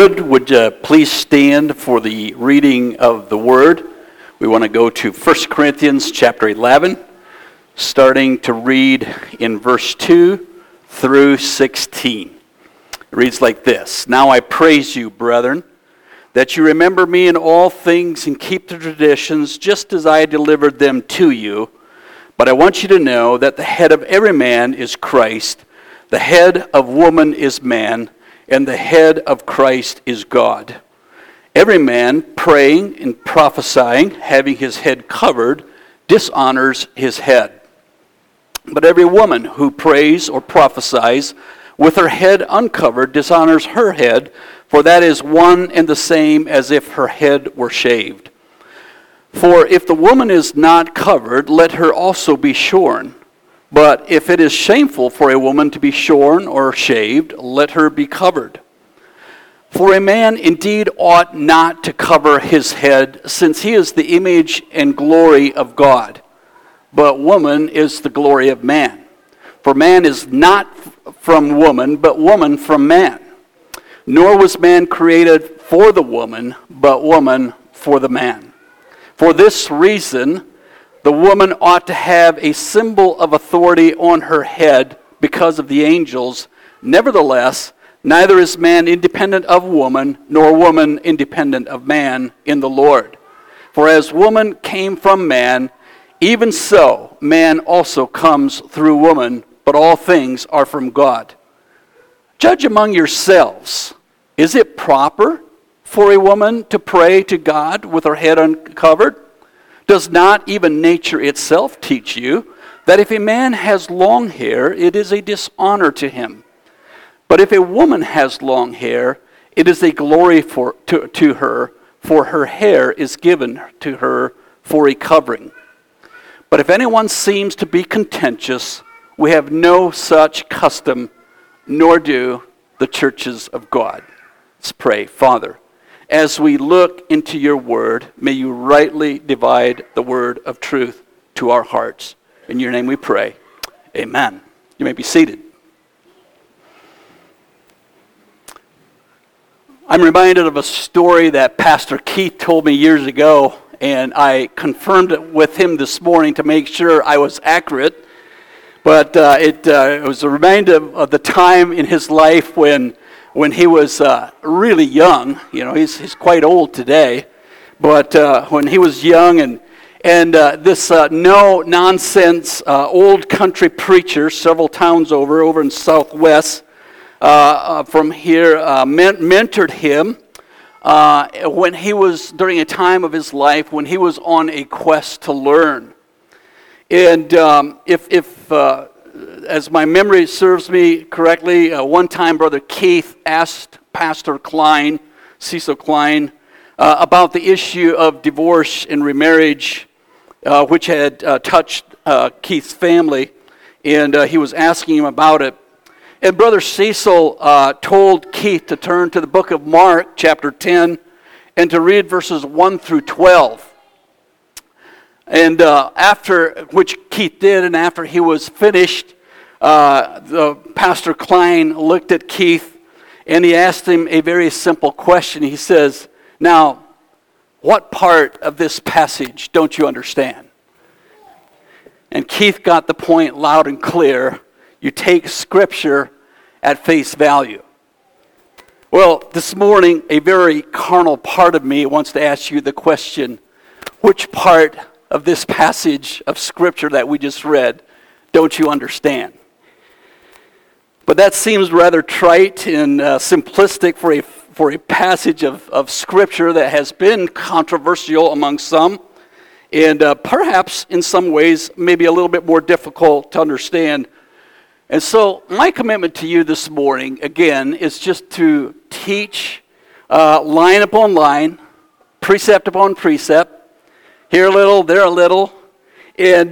would you please stand for the reading of the Word? We want to go to 1 Corinthians chapter 11, starting to read in verse 2 through 16. It reads like this: Now I praise you, brethren, that you remember me in all things and keep the traditions just as I delivered them to you. But I want you to know that the head of every man is Christ, the head of woman is man, and the head of Christ is God. Every man praying and prophesying, having his head covered, dishonors his head. But every woman who prays or prophesies with her head uncovered dishonors her head, for that is one and the same as if her head were shaved. For if the woman is not covered, let her also be shorn. But if it is shameful for a woman to be shorn or shaved, let her be covered. For a man indeed ought not to cover his head, since he is the image and glory of God. But woman is the glory of man. For man is not from woman, but woman from man. Nor was man created for the woman, but woman for the man. For this reason, the woman ought to have a symbol of authority on her head because of the angels. Nevertheless, neither is man independent of woman, nor woman independent of man in the Lord. For as woman came from man, even so man also comes through woman, but all things are from God. Judge among yourselves. Is it proper for a woman to pray to God with her head uncovered? Does not even nature itself teach you that if a man has long hair, it is a dishonor to him? But if a woman has long hair, it is a glory to her, for her hair is given to her for a covering. But if anyone seems to be contentious, we have no such custom, nor do the churches of God. Let's pray. Father, as we look into your word, may you rightly divide the word of truth to our hearts. In your name we pray. Amen. You may be seated. I'm reminded of a story that Pastor Keith told me years ago, and I confirmed it with him this morning to make sure I was accurate. But it was a reminder of the time in his life when he was really young. You know, he's quite old today, but when he was young, and this no-nonsense old country preacher several towns over in Southwest from here mentored him when he was during a time of his life when he was on a quest to learn. And if as my memory serves me correctly, one time Brother Keith asked Pastor Klein, Cecil Klein, about the issue of divorce and remarriage, which had touched Keith's family, and he was asking him about it. And Brother Cecil told Keith to turn to the book of Mark, chapter 10, and to read verses 1 through 12. And after which Keith did, and after he was finished, the Pastor Klein looked at Keith and he asked him a very simple question. He says, "Now, what part of this passage don't you understand?" And Keith got the point loud and clear. You take Scripture at face value. Well, this morning, a very carnal part of me wants to ask you the question, which part of this passage of Scripture that we just read don't you understand? But that seems rather trite and simplistic for a passage of Scripture that has been controversial among some, and perhaps in some ways maybe a little bit more difficult to understand. And so my commitment to you this morning, again, is just to teach line upon line, precept upon precept, here a little, there a little, and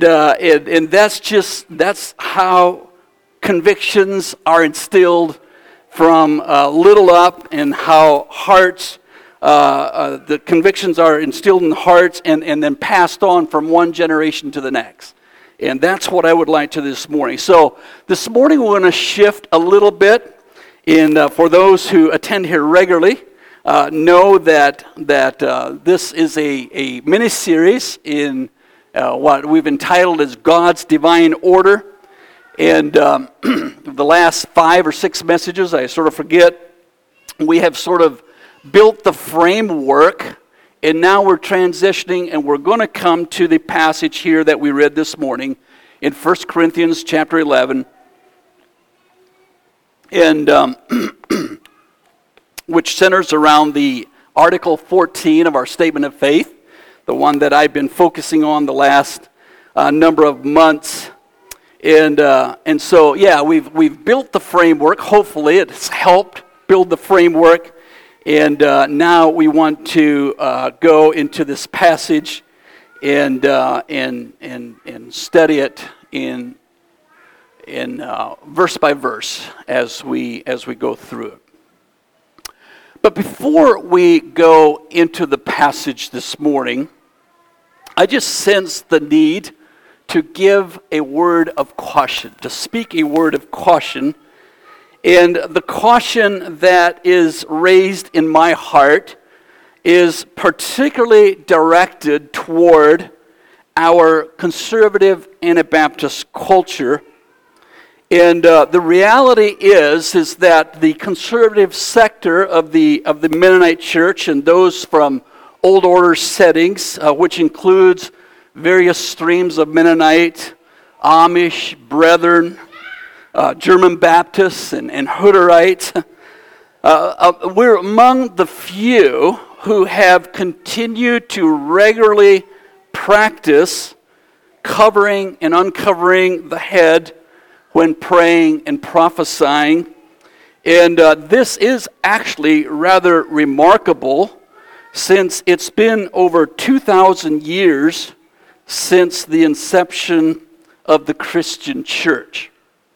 that's how convictions are instilled from little up, and how hearts, the convictions are instilled in hearts and then passed on from one generation to the next. And that's what I would like to this morning. So this morning we're going to shift a little bit for those who attend here regularly. know that this is a mini-series in what we've entitled as God's Divine Order. And the last 5 or 6 messages, I sort of forget, we have sort of built the framework, and now we're transitioning, and we're going to come to the passage here that we read this morning in 1 Corinthians chapter 11, and which centers around the Article 14 of our Statement of Faith, the one that I've been focusing on the last number of months. And so, yeah, we've built the framework. Hopefully, it's helped build the framework. And now we want to go into this passage and study it in verse by verse as we go through it. But before we go into the passage this morning, I just sense the need to give a word of caution, to speak a word of caution. And the caution that is raised in my heart is particularly directed toward our conservative Anabaptist culture. And the reality is that the conservative sector of the Mennonite church and those from old order settings, which includes various streams of Mennonite, Amish, Brethren, German Baptists, and Hutterites, we're among the few who have continued to regularly practice covering and uncovering the head when praying and prophesying. And this is actually rather remarkable, since it's been over 2,000 years since the inception of the Christian church.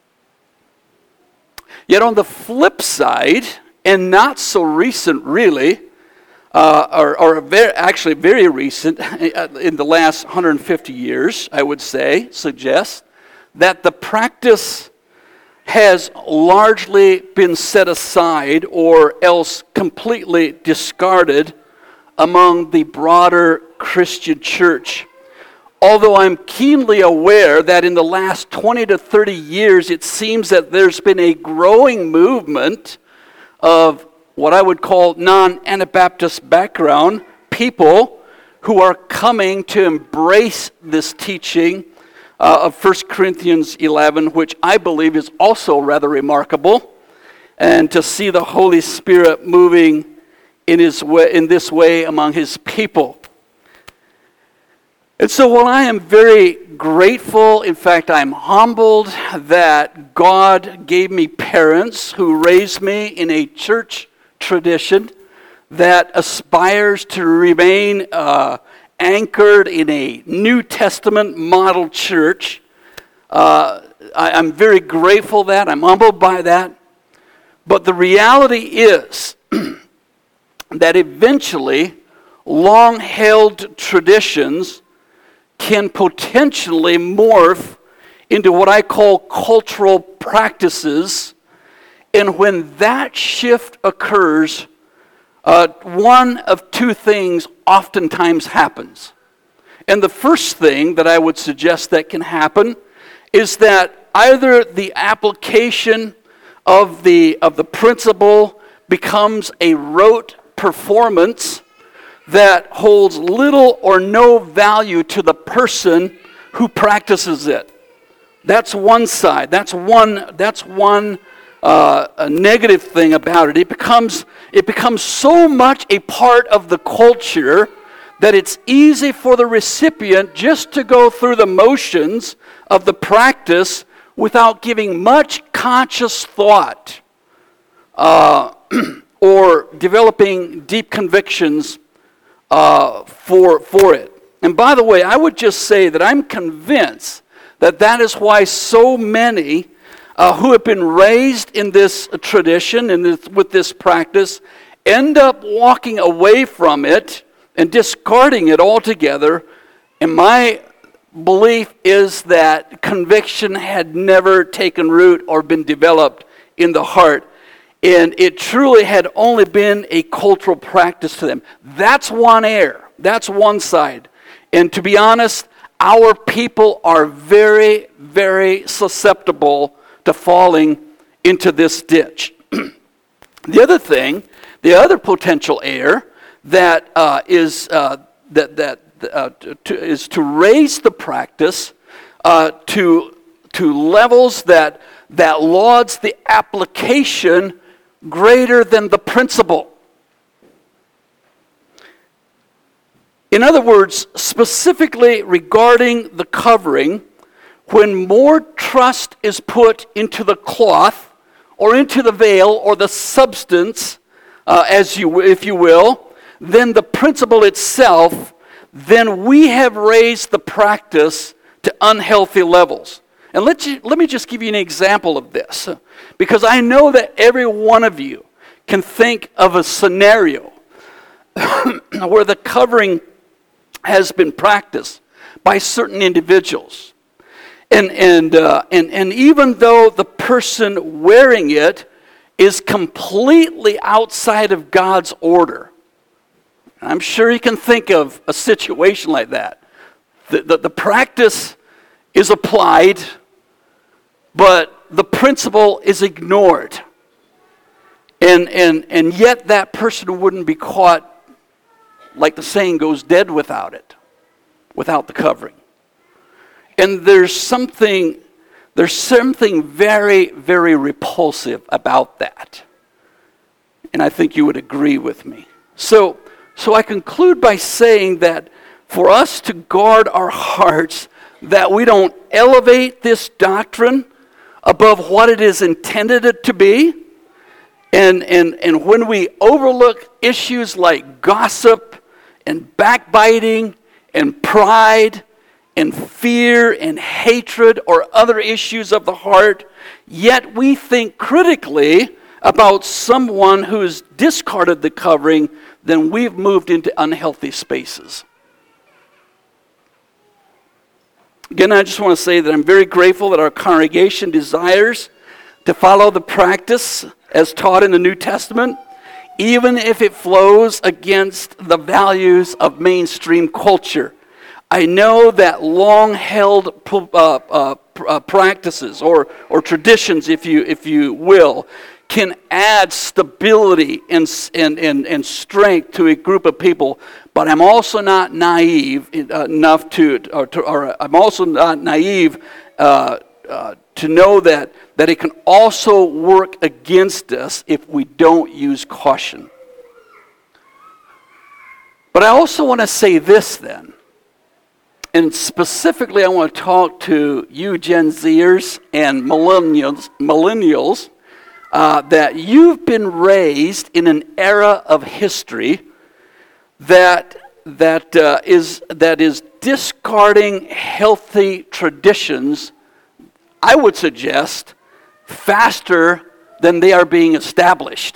Yet on the flip side, and not so recent really, actually very recent, in the last 150 years, I would suggest, that the practice has largely been set aside or else completely discarded among the broader Christian church. Although I'm keenly aware that in the last 20 to 30 years, it seems that there's been a growing movement of what I would call non-Anabaptist background people who are coming to embrace this teaching of 1 Corinthians 11, which I believe is also rather remarkable, and to see the Holy Spirit moving in this way among His people. And so while I am very grateful, in fact I'm humbled that God gave me parents who raised me in a church tradition that aspires to remain anchored in a New Testament model church. I'm very grateful that, I'm humbled by that. But the reality is that eventually long-held traditions can potentially morph into what I call cultural practices. And when that shift occurs, one of two things oftentimes happens. And the first thing that I would suggest that can happen is that either the application of the principle becomes a rote performance that holds little or no value to the person who practices it. That's one side. That's one a negative thing about it. It becomes so much a part of the culture that it's easy for the recipient just to go through the motions of the practice without giving much conscious thought or developing deep convictions for it. And by the way, I would just say that I'm convinced that is why so many who have been raised in this tradition and with this practice end up walking away from it and discarding it altogether. And my belief is that conviction had never taken root or been developed in the heart. And it truly had only been a cultural practice to them. That's one error. That's one side. And to be honest, our people are very, very susceptible to falling into this ditch. The other thing, the other potential error that is to raise the practice to levels that lauds the application greater than the principle. In other words, specifically regarding the covering, when more trust is put into the cloth or into the veil or the substance, if you will, than the principle itself, then we have raised the practice to unhealthy levels. And let me just give you an example of this, because I know that every one of you can think of a scenario where the covering has been practiced by certain individuals. And even though the person wearing it is completely outside of God's order, I'm sure you can think of a situation like that. The practice is applied, but the principle is ignored. And yet that person wouldn't be caught, like the saying goes, dead without it, without the covering. And there's something very, very repulsive about that. And I think you would agree with me. So I conclude by saying that for us to guard our hearts, that we don't elevate this doctrine above what it is intended it to be. And when we overlook issues like gossip and backbiting and pride and fear and hatred or other issues of the heart, yet we think critically about someone who's discarded the covering, then we've moved into unhealthy spaces. Again, I just want to say that I'm very grateful that our congregation desires to follow the practice as taught in the New Testament, even if it flows against the values of mainstream culture. I know that long-held practices or traditions, if you will, can add stability and strength to a group of people. But I'm also not naive enough I'm also not naive to know that it can also work against us if we don't use caution. But I also want to say this then, and specifically I want to talk to you Gen Zers and millennials, that you've been raised in an era of history that is discarding healthy traditions, I would suggest, faster than they are being established.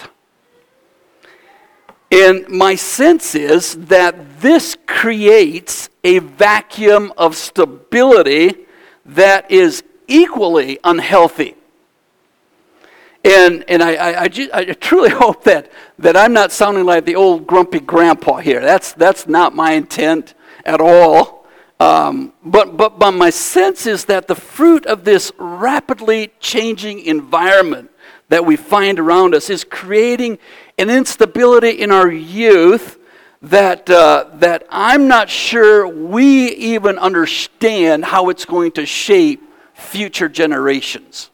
And my sense is that this creates a vacuum of stability that is equally unhealthy. And I truly hope that I'm not sounding like the old grumpy grandpa here. That's not my intent at all. But my sense is that the fruit of this rapidly changing environment that we find around us is creating an instability in our youth that I'm not sure we even understand how it's going to shape future generations.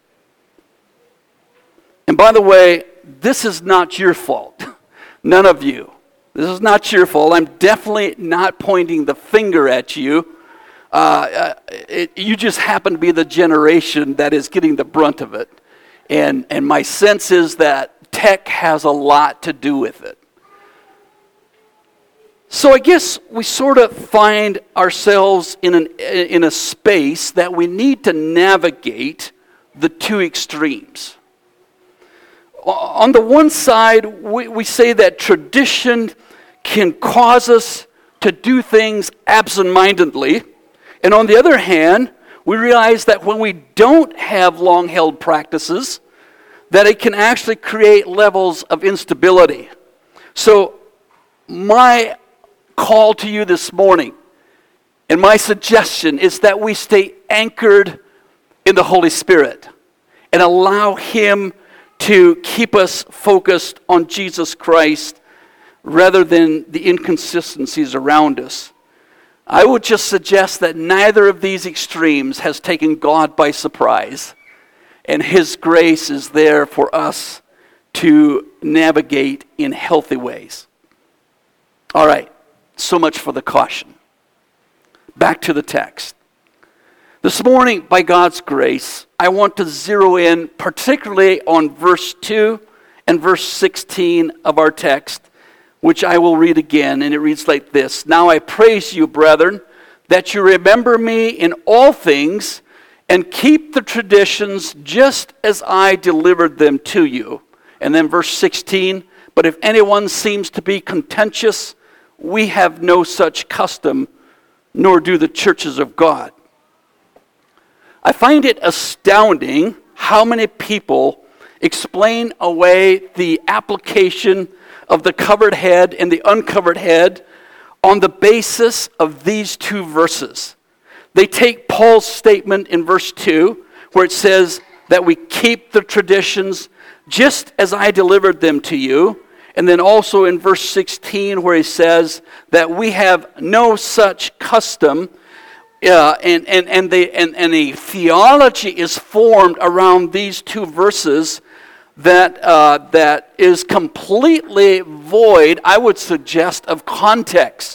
And by the way, this is not your fault. None of you. This is not your fault. I'm definitely not pointing the finger at you. You just happen to be the generation that is getting the brunt of it. And my sense is that tech has a lot to do with it. So I guess we sort of find ourselves in a space that we need to navigate the two extremes. On the one side, we say that tradition can cause us to do things absent-mindedly. And on the other hand, we realize that when we don't have long-held practices, that it can actually create levels of instability. So my call to you this morning and my suggestion is that we stay anchored in the Holy Spirit and allow Him to keep us focused on Jesus Christ rather than the inconsistencies around us. I would just suggest that neither of these extremes has taken God by surprise, and His grace is there for us to navigate in healthy ways. All right, so much for the caution. Back to the text. This morning, by God's grace, I want to zero in particularly on verse 2 and verse 16 of our text, which I will read again, and it reads like this. Now I praise you, brethren, that you remember me in all things and keep the traditions just as I delivered them to you. And then verse 16, but if anyone seems to be contentious, we have no such custom, nor do the churches of God. I find it astounding how many people explain away the application of the covered head and the uncovered head on the basis of these two verses. They take Paul's statement in verse 2, where it says that we keep the traditions just as I delivered them to you, and then also in verse 16, where he says that we have no such custom, and a theology is formed around these two verses that is completely void, I would suggest, of context.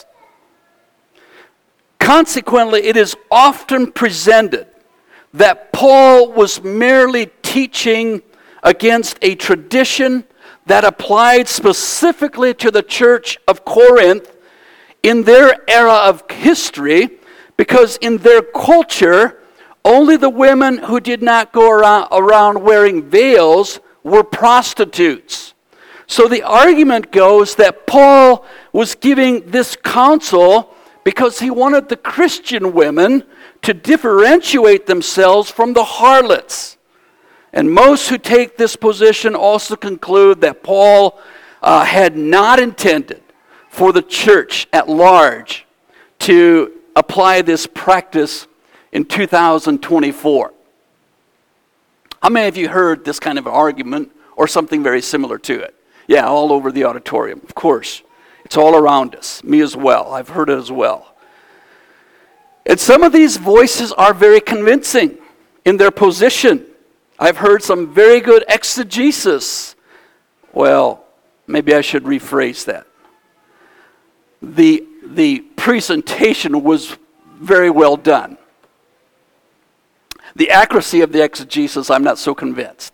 Consequently, it is often presented that Paul was merely teaching against a tradition that applied specifically to the church of Corinth in their era of history, because in their culture, only the women who did not go around wearing veils were prostitutes. So the argument goes that Paul was giving this counsel because he wanted the Christian women to differentiate themselves from the harlots. And most who take this position also conclude that Paul had not intended for the church at large to apply this practice in 2024. How many of you heard this kind of argument or something very similar to it? Yeah, all over the auditorium, of course. It's all around us, me as well. I've heard it as well. And some of these voices are very convincing in their position. I've heard some very good exegesis. Well, maybe I should rephrase that. The presentation was very well done. The accuracy of the exegesis, I'm not so convinced.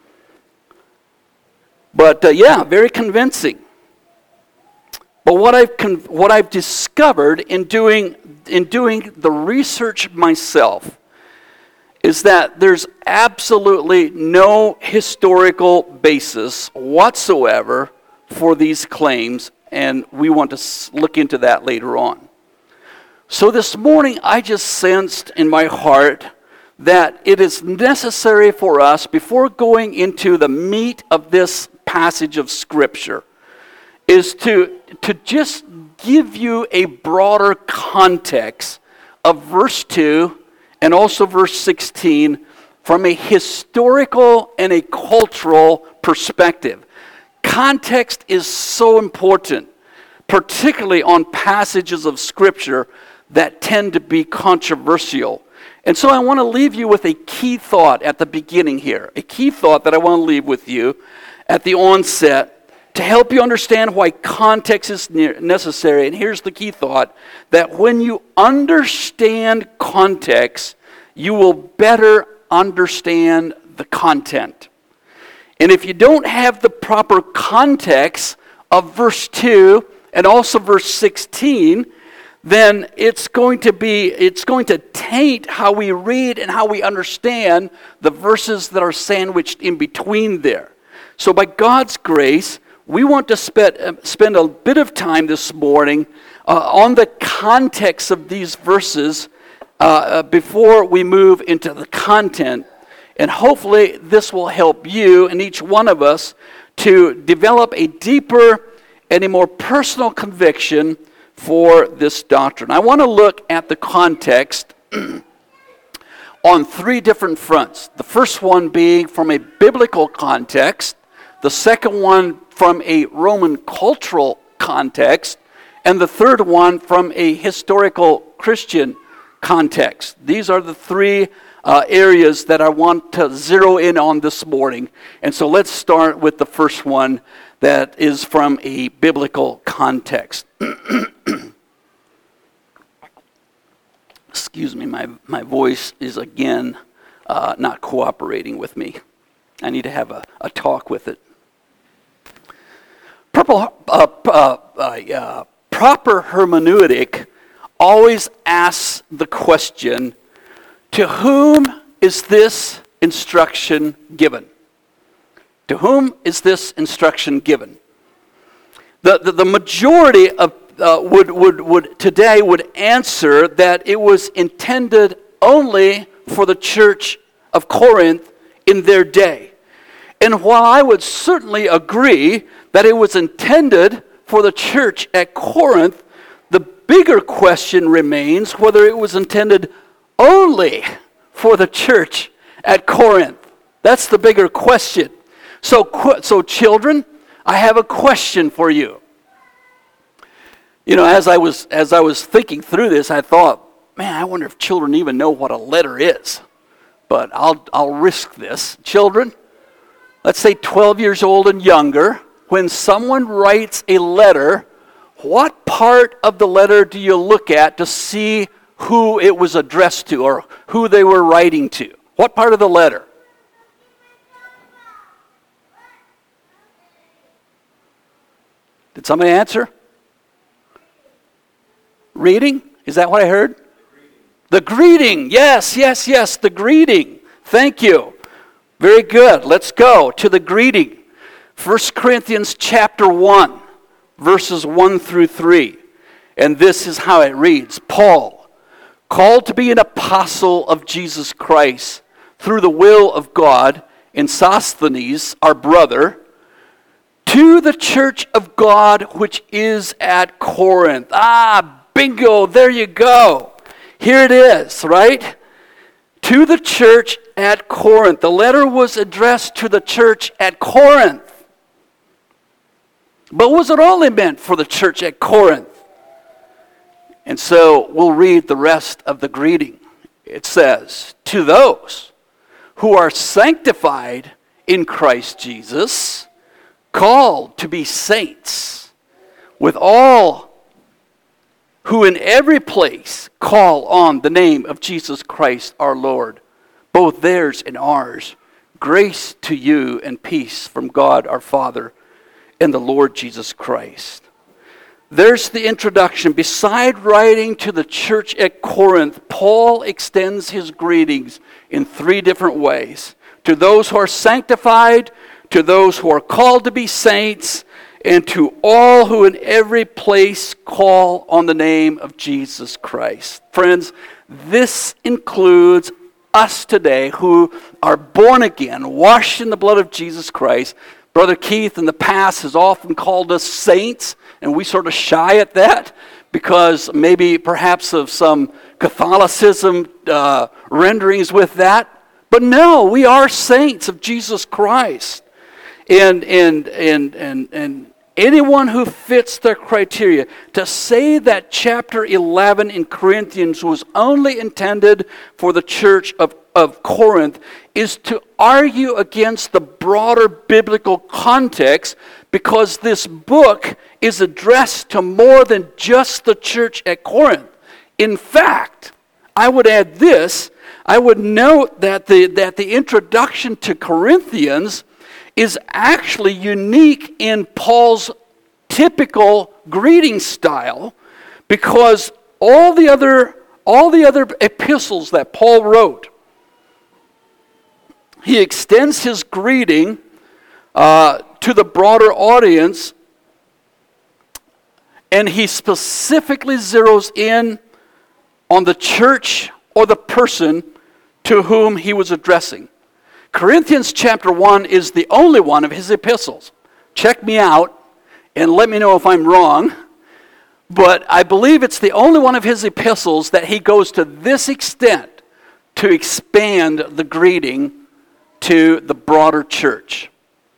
But yeah, very convincing. But what I've discovered in doing the research myself is that there's absolutely no historical basis whatsoever for these claims, and we want to look into that later on. So this morning, I just sensed in my heart that it is necessary for us, before going into the meat of this passage of Scripture, is to just give you a broader context of verse 2 and also verse 16 from a historical and a cultural perspective. Context is so important, particularly on passages of Scripture that tend to be controversial. And so I want to leave you with a key thought at the beginning here, a key thought that I want to leave with you at the onset to help you understand why context is necessary. And here's the key thought, that when you understand context, you will better understand the content. And if you don't have the proper context of verse 2 and also verse 16, then it's going to taint how we read and how we understand the verses that are sandwiched in between there. So by God's grace, we want to spend a bit of time this morning on the context of these verses before we move into the content. And hopefully this will help you and each one of us to develop a deeper and a more personal conviction for this doctrine. I want to look at the context on three different fronts. The first one being from a biblical context, the second one from a Roman cultural context, and the third one from a historical Christian context. These are the three areas that I want to zero in on this morning. And so let's start with the first one that is from a biblical context. Excuse me, my voice is again not cooperating with me. I need to have a talk with it. Proper hermeneutic always asks the question, to whom is this instruction given? To whom is this instruction given? The majority of today would answer that it was intended only for the church of Corinth in their day. And while I would certainly agree that it was intended for the church at Corinth, the bigger question remains whether it was intended only for the church at Corinth. That's the bigger question. So children, I have a question for you. You know, as I was thinking through this, I thought, man, I wonder if children even know what a letter is. But I'll risk this. Children, let's say 12 years old and younger, when someone writes a letter, what part of the letter do you look at to see who it was addressed to or who they were writing to? What part of the letter? Did somebody answer? Reading? Is that what I heard? The greeting. Yes, the greeting. Thank you. Very good. Let's go to the greeting. 1 Corinthians chapter 1, verses 1 through 3. And this is how it reads. Paul, called to be an apostle of Jesus Christ through the will of God, and Sosthenes, our brother, to the church of God which is at Corinth. Bingo, there you go. Here it is, right? To the church at Corinth. The letter was addressed to the church at Corinth. But was it only meant for the church at Corinth? And so we'll read the rest of the greeting. It says, to those who are sanctified in Christ Jesus, called to be saints, with all who in every place call on the name of Jesus Christ our Lord, both theirs and ours, grace to you and peace from God our Father and the Lord Jesus Christ. There's the introduction. Beside writing to the church at Corinth, Paul extends his greetings in three different ways. To those who are sanctified, to those who are called to be saints, and to all who in every place call on the name of Jesus Christ. Friends, this includes us today who are born again, washed in the blood of Jesus Christ. Brother Keith in the past has often called us saints, and we sort of shy at that because maybe perhaps of some Catholicism renderings with that. But no, we are saints of Jesus Christ. And anyone who fits the criteria, to say that chapter 11 in Corinthians was only intended for the church of Corinth is to argue against the broader biblical context, because this book is addressed to more than just the church at Corinth. In fact, I would add this. I would note that the introduction to Corinthians is actually unique in Paul's typical greeting style, because all the other epistles that Paul wrote, he extends his greeting to the broader audience, and he specifically zeroes in on the church or the person to whom he was addressing. Corinthians chapter 1 is the only one of his epistles. Check me out and let me know if I'm wrong. But I believe it's the only one of his epistles that he goes to this extent to expand the greeting to the broader church.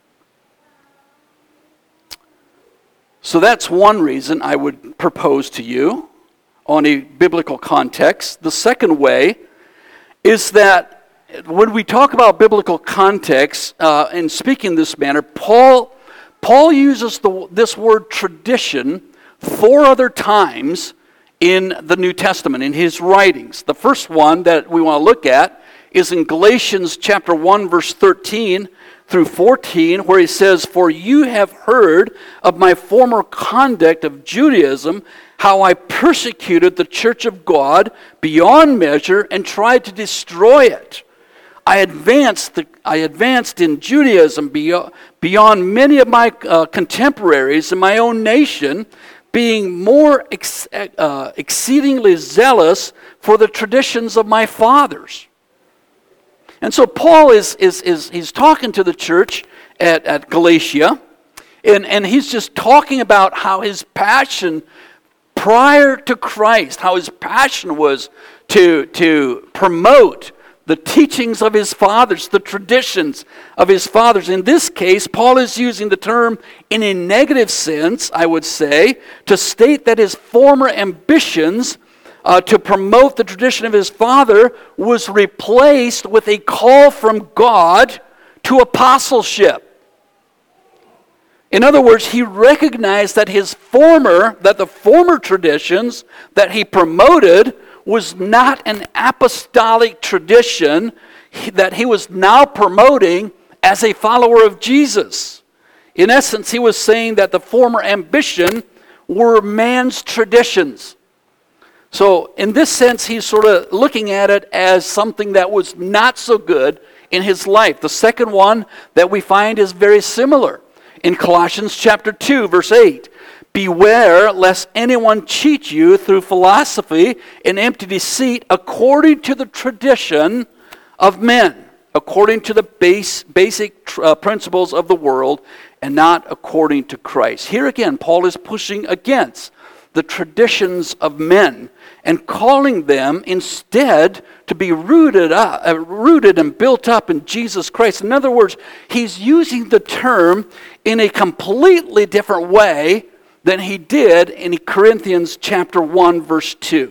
So that's one reason I would propose to you on a biblical context. The second way is that when we talk about biblical context and speaking in this manner, Paul uses this word tradition 4 other times in the New Testament, in his writings. The first one that we want to look at is in Galatians chapter 1, verse 13 through 14, where he says, "For you have heard of my former conduct of Judaism, how I persecuted the church of God beyond measure and tried to destroy it. I advanced in Judaism beyond many of my contemporaries in my own nation, being more exceedingly zealous for the traditions of my fathers." And so Paul he's talking to the church at Galatia, and he's just talking about how his passion prior to Christ, how his passion was to promote the teachings of his fathers, the traditions of his fathers. In this case, Paul is using the term in a negative sense, I would say, to state that his former ambitions to promote the tradition of his father was replaced with a call from God to apostleship. In other words, he recognized that the former traditions that he promoted was not an apostolic tradition that he was now promoting as a follower of Jesus. In essence, he was saying that the former ambition were man's traditions. So in this sense, he's sort of looking at it as something that was not so good in his life. The second one that we find is very similar. In Colossians chapter 2, verse 8, "Beware lest anyone cheat you through philosophy and empty deceit according to the tradition of men, according to the basic principles of the world, and not according to Christ." Here again, Paul is pushing against the traditions of men and calling them instead to be rooted and built up in Jesus Christ. In other words, he's using the term in a completely different way than he did in Corinthians chapter 1, verse 2.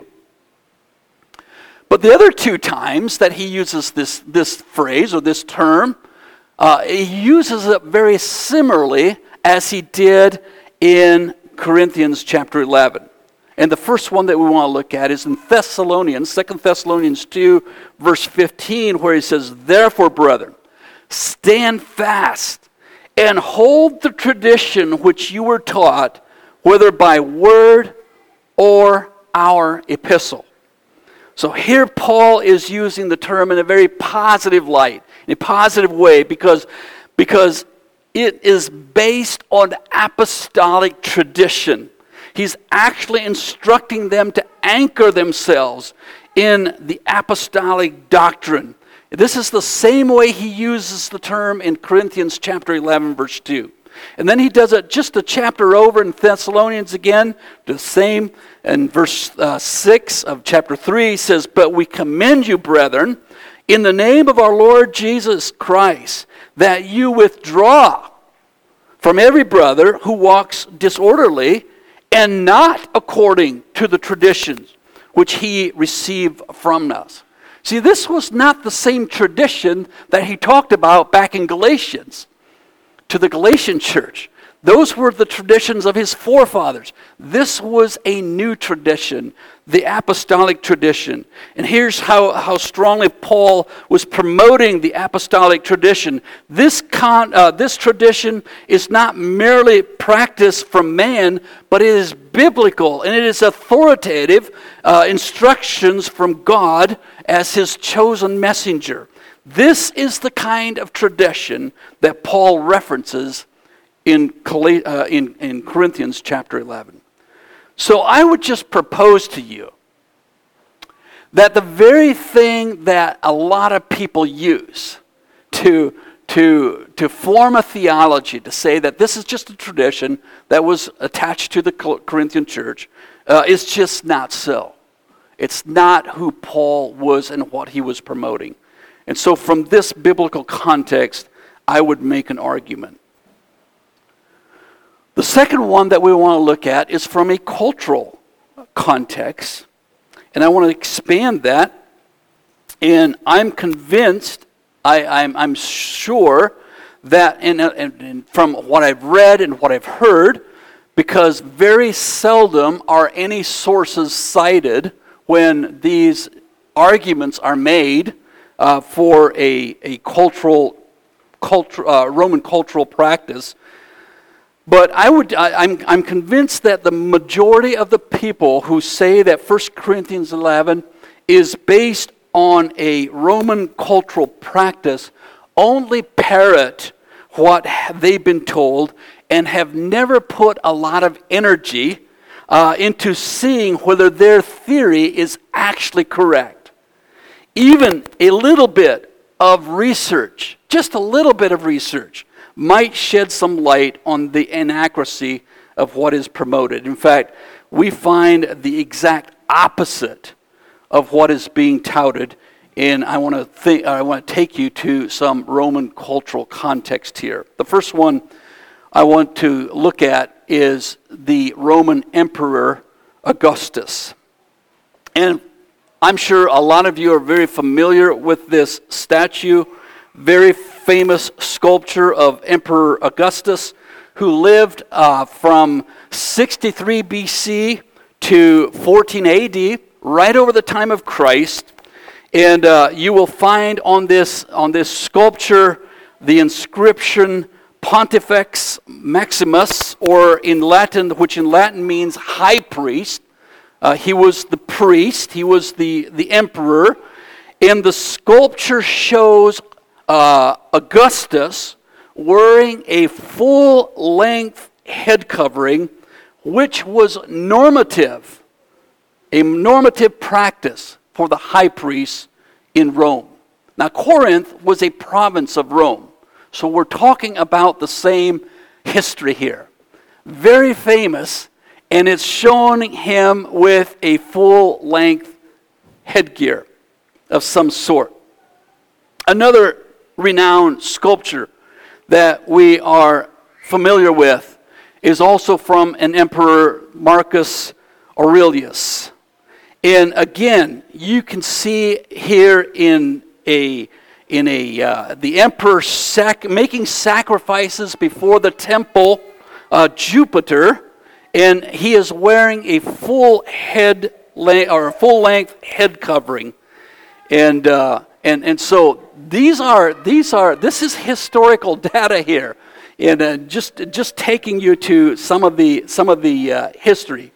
But the other 2 times that he uses this phrase or this term, he uses it very similarly as he did in Corinthians chapter 11. And the first one that we want to look at is in Thessalonians, 2 Thessalonians 2, verse 15, where he says, "Therefore, brethren, stand fast and hold the tradition which you were taught, whether by word or our epistle." So here Paul is using the term in a very positive light, in a positive way, because it is based on apostolic tradition. He's actually instructing them to anchor themselves in the apostolic doctrine. This is the same way he uses the term in Corinthians chapter 11, verse 2. And then he does it just a chapter over in Thessalonians again, the same. In verse 6 of chapter 3, he says, "But we commend you, brethren, in the name of our Lord Jesus Christ, that you withdraw from every brother who walks disorderly and not according to the traditions which he received from us." See, this was not the same tradition that he talked about back in Galatians to the Galatian church. Those were the traditions of his forefathers. This was a new tradition, the apostolic tradition. And here's how strongly Paul was promoting the apostolic tradition. This tradition is not merely practiced from man, but it is biblical, and it is authoritative instructions from God as his chosen messenger. This is the kind of tradition that Paul references in Corinthians chapter 11. So I would just propose to you that the very thing that a lot of people use to form a theology to say that this is just a tradition that was attached to the Corinthian church is just not so. It's not who Paul was and what he was promoting. And so from this biblical context, I would make an argument. The second one that we want to look at is from a cultural context. And I want to expand that. And I'm convinced, I'm sure that, and from what I've read and what I've heard, because very seldom are any sources cited when these arguments are made for a Roman cultural practice. But I'm convinced that the majority of the people who say that 1 Corinthians 11 is based on a Roman cultural practice only parrot what they've been told and have never put a lot of energy into seeing whether their theory is actually correct. Even a little bit of research, just a little bit of research, might shed some light on the inaccuracy of what is promoted. In fact, we find the exact opposite of what is being touted, and I want to take you to some Roman cultural context here. The first one I want to look at is the Roman Emperor Augustus. And I'm sure a lot of you are very familiar with this statue, very famous sculpture of Emperor Augustus, who lived from 63 BC to 14 AD, right over the time of Christ. And you will find on this sculpture the inscription Pontifex Maximus, or in Latin, which in Latin means high priest. He was the priest, he was the emperor, and the sculpture shows Augustus wearing a full-length head covering, which was normative, a normative practice for the high priest in Rome. Now, Corinth was a province of Rome, so we're talking about the same history here. Very famous, and it's showing him with a full-length headgear of some sort. Another renowned sculpture that we are familiar with is also from an emperor, Marcus Aurelius. And again, you can see here in the emperor making sacrifices before the temple Jupiter, and he is wearing a full-length head covering, and so this is historical data here, and just taking you to some of the history.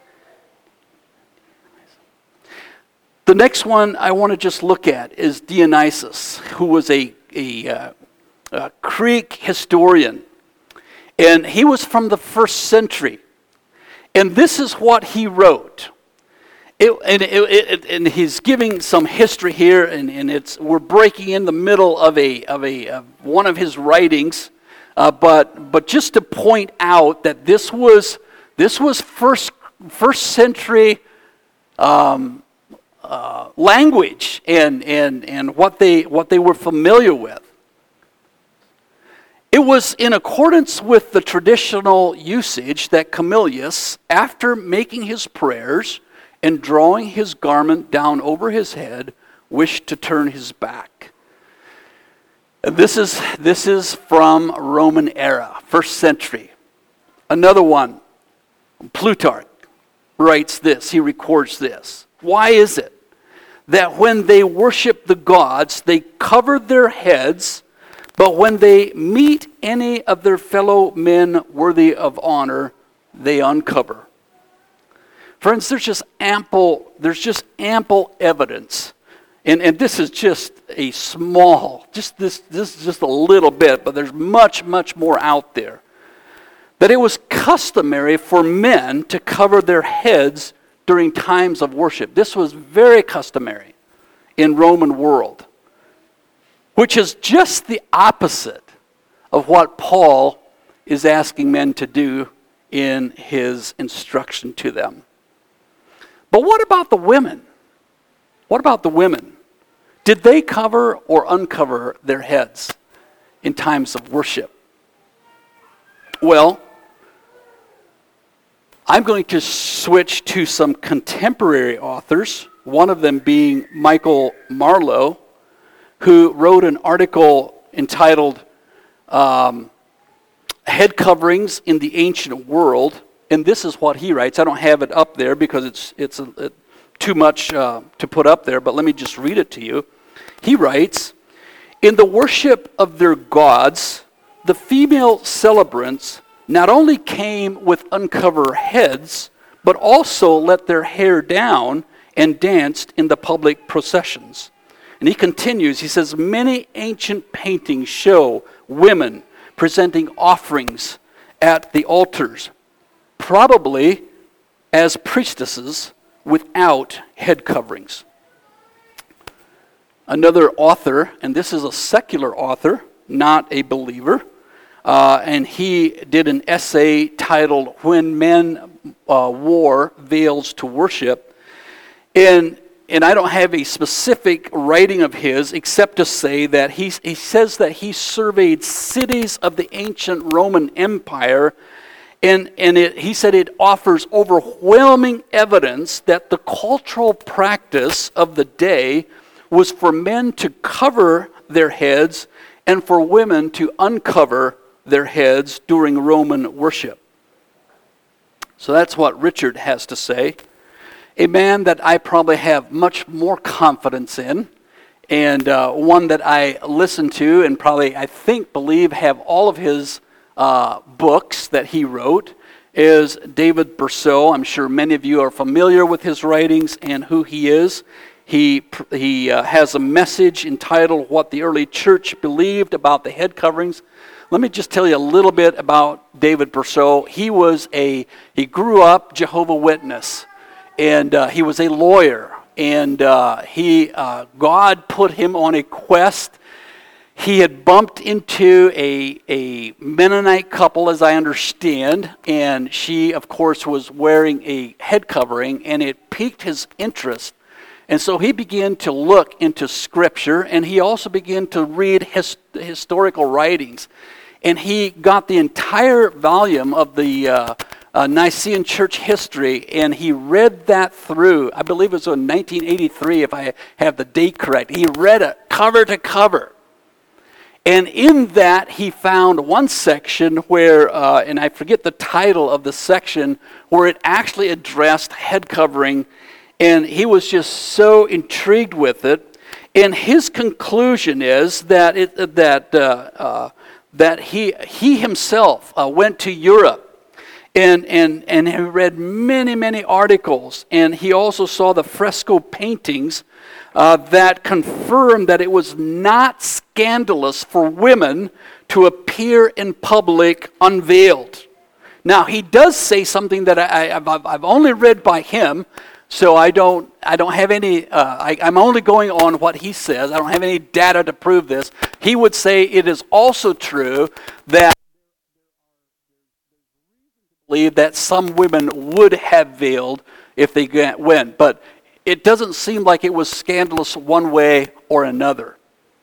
The next one I want to just look at is Dionysius, who was a Greek historian, and he was from the 1st century, and this is what he wrote. And he's giving some history here, and we're breaking in the middle of one of his writings, but just to point out that this was first century language and what they were familiar with. It was in accordance with the traditional usage that Camillus, after making his prayers and drawing his garment down over his head, wished to turn his back. And this is from Roman era, 1st century. Another one, Plutarch, writes this, he records this. Why is it that when they worship the gods, they cover their heads, but when they meet any of their fellow men worthy of honor, they uncover? Friends, there's just ample evidence, and this is just a small, this is just a little bit, but there's much more out there, that it was customary for men to cover their heads during times of worship. This was very customary in Roman world. which is just the opposite of what Paul is asking men to do in his instruction to them. But what about the women? What about the women? Did they cover or uncover their heads in times of worship? Well, I'm going to switch to some contemporary authors, one of them being Michael Marlowe, who wrote an article entitled Head Coverings in the Ancient World. And this is what he writes. I don't have it up there because it's too much to put up there, but let me just read it to you. He writes, "In the worship of their gods, the female celebrants not only came with uncovered heads, but also let their hair down and danced in the public processions." And he continues, he says, "Many ancient paintings show women presenting offerings at the altars, probably as priestesses without head coverings." Another author, and this is a secular author, not a believer, and he did an essay titled "When Men Wore Veils to Worship." And I don't have a specific writing of his except to say that he says that he surveyed cities of the ancient Roman Empire, and he said it offers overwhelming evidence that the cultural practice of the day was for men to cover their heads and for women to uncover their heads during Roman worship. So that's what Richard has to say. A man that I probably have much more confidence in, and one that I listen to and probably, I believe, have all of his books that he wrote, is David Bercot. I'm sure many of you are familiar with his writings and who he is. He has a message entitled "What the Early Church Believed About the Head Coverings." Let me just tell you a little bit about David Bercot. He grew up Jehovah's Witness, and he was a lawyer, and God put him on a quest. He had bumped into a Mennonite couple, as I understand, and she, of course, was wearing a head covering, and it piqued his interest. And so he began to look into Scripture, and he also began to read historical writings. And he got the entire volume of the Nicene Church history, and he read that through. I believe it was in 1983, if I have the date correct. He read it cover to cover. And in that, he found one section where, and I forget the title of the section, where it actually addressed head covering. And he was just so intrigued with it. And his conclusion is that he himself went to Europe and he read many articles. And he also saw the fresco paintings that confirmed that it was not scandalous for women to appear in public unveiled. Now, he does say something that I've only read by him. So I don't have any, I'm only going on what he says. I don't have any data to prove this. He would say it is also true that some women would have veiled if they went, but it doesn't seem like it was scandalous one way or another.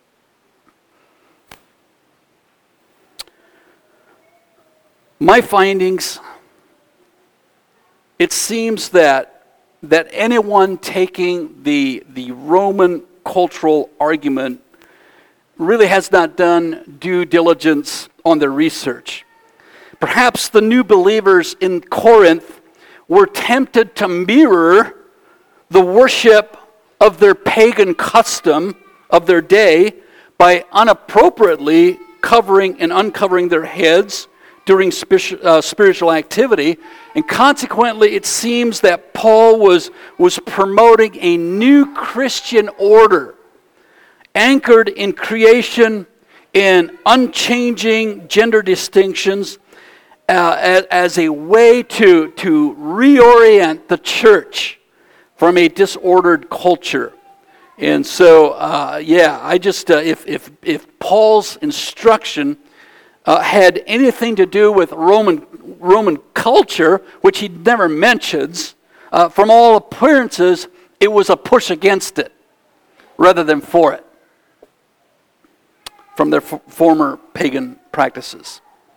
My findings, it seems that anyone taking the Roman cultural argument really has not done due diligence on their research. Perhaps the new believers in Corinth were tempted to mirror the worship of their pagan custom of their day by unappropriately covering and uncovering their heads during spiritual activity. And consequently, it seems that Paul was promoting a new Christian order anchored in creation, in unchanging gender distinctions, as a way to reorient the church from a disordered culture. And so, I just, if Paul's instruction had anything to do with Roman culture, which he never mentions, from all appearances, it was a push against it rather than for it from their former pagan practices.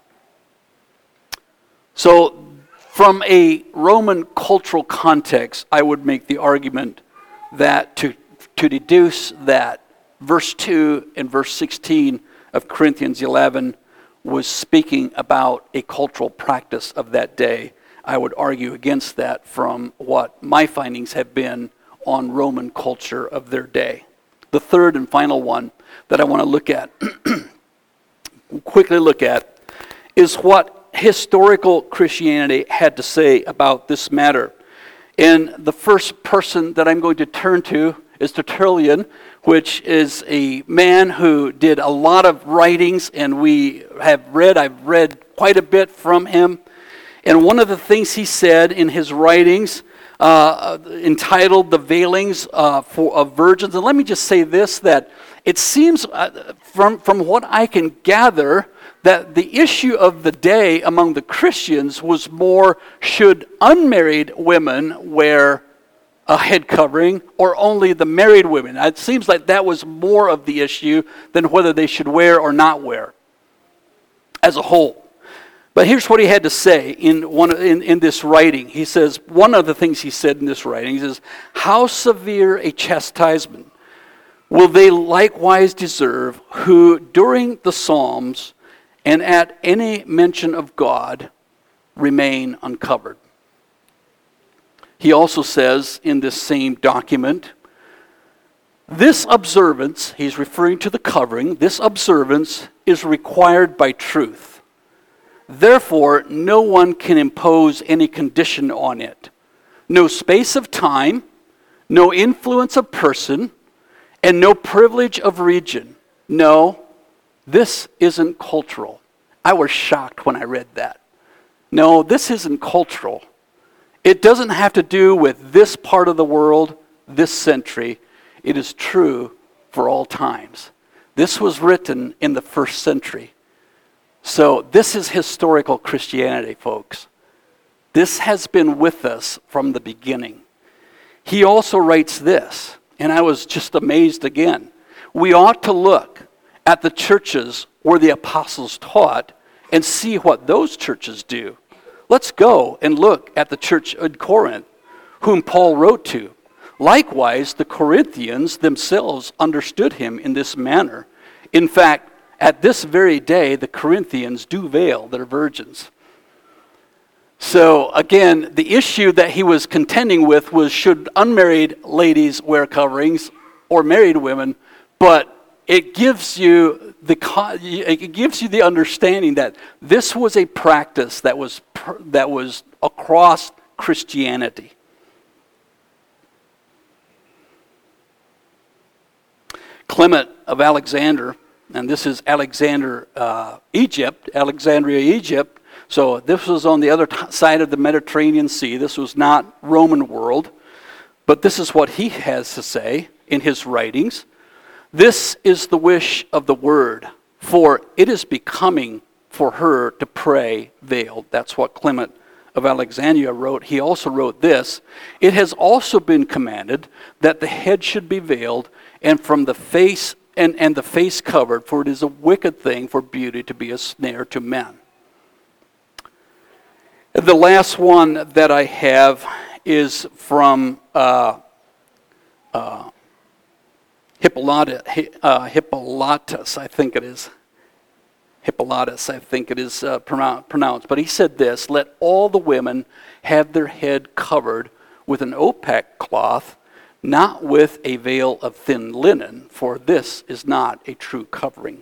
So, from a Roman cultural context, I would make the argument that to deduce that verse 2 and verse 16 of Corinthians 11 was speaking about a cultural practice of that day, I would argue against that from what my findings have been on Roman culture of their day. The third and final one that I want to look at, quickly look at, is what historical Christianity had to say about this matter. And the first person that I'm going to turn to is Tertullian, which is a man who did a lot of writings, and I've read quite a bit from him. And one of the things he said in his writings, entitled The Veilings of Virgins, and let me just say this, that it seems from what I can gather that the issue of the day among the Christians was more, should unmarried women wear a head covering or only the married women? It seems like that was more of the issue than whether they should wear or not wear as a whole. But here's what he had to say in this writing. He says, one of the things he said in this writing, he says, "How severe a chastisement will they likewise deserve who during the Psalms and at any mention of God remain uncovered." He also says in this same document, "This observance," he's referring to the covering, "this observance is required by truth. Therefore, no one can impose any condition on it. No space of time, no influence of person, and no privilege of region. No, this isn't cultural." I was shocked when I read that. No, this isn't cultural. It doesn't have to do with this part of the world, this century. It is true for all times. This was written in the first century. So this is historical Christianity, folks. This has been with us from the beginning. He also writes this, and I was just amazed again. We ought to look at the churches where the apostles taught and see what those churches do. Let's go and look at the church in Corinth, whom Paul wrote to. Likewise, the Corinthians themselves understood him in this manner. In fact, at this very day, the Corinthians do veil their virgins. So again, the issue that he was contending with was, should unmarried ladies wear coverings or married women? But it gives you the understanding that this was a practice that was across Christianity. Clement of Alexander, and this is Alexandria, Egypt. So this was on the other side of the Mediterranean Sea. This was not Roman world. But this is what he has to say in his writings. "This is the wish of the word, for it is becoming for her to pray veiled." That's what Clement of Alexandria wrote. He also wrote this: "It has also been commanded that the head should be veiled, and from the face and the face covered, for it is a wicked thing for beauty to be a snare to men." The last one that I have is from Hippolytus, I think it is. Hippolytus, I think it is pronounced. But he said this: "Let all the women have their head covered with an opaque cloth, not with a veil of thin linen, for this is not a true covering."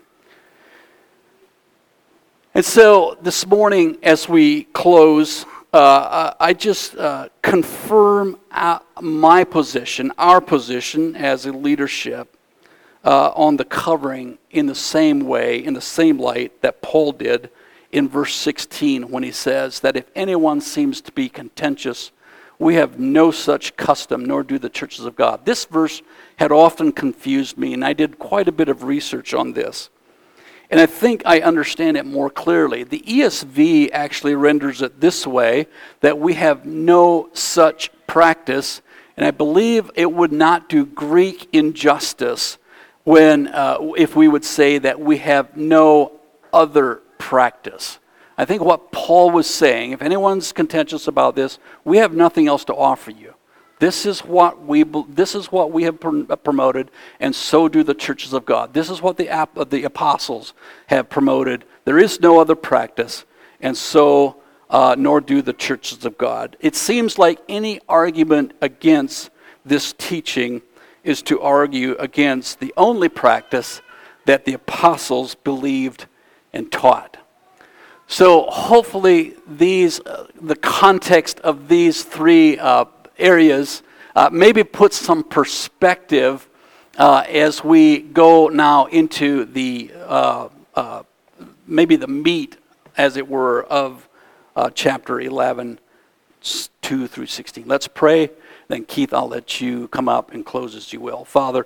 And so this morning, as we close, I just confirm my position, our position as a leadership on the covering in the same way, in the same light that Paul did in verse 16 when he says that if anyone seems to be contentious We have no such custom, nor do the churches of God. This verse had often confused me, and I did quite a bit of research on this. And I think I understand it more clearly. The ESV actually renders it this way, that we have no such practice, and I believe it would not do Greek injustice when, if we would say that we have no other practice. I think what Paul was saying, if anyone's contentious about this, we have nothing else to offer you. This is what we have promoted, and so do the churches of God. This is what the apostles have promoted. There is no other practice, and so nor do the churches of God. It seems like any argument against this teaching is to argue against the only practice that the apostles believed and taught. So hopefully the context of these three areas maybe puts some perspective as we go now into the maybe the meat, as it were, of chapter 11, 2 through 16. Let's pray. Then Keith, I'll let you come up and close as you will. Father,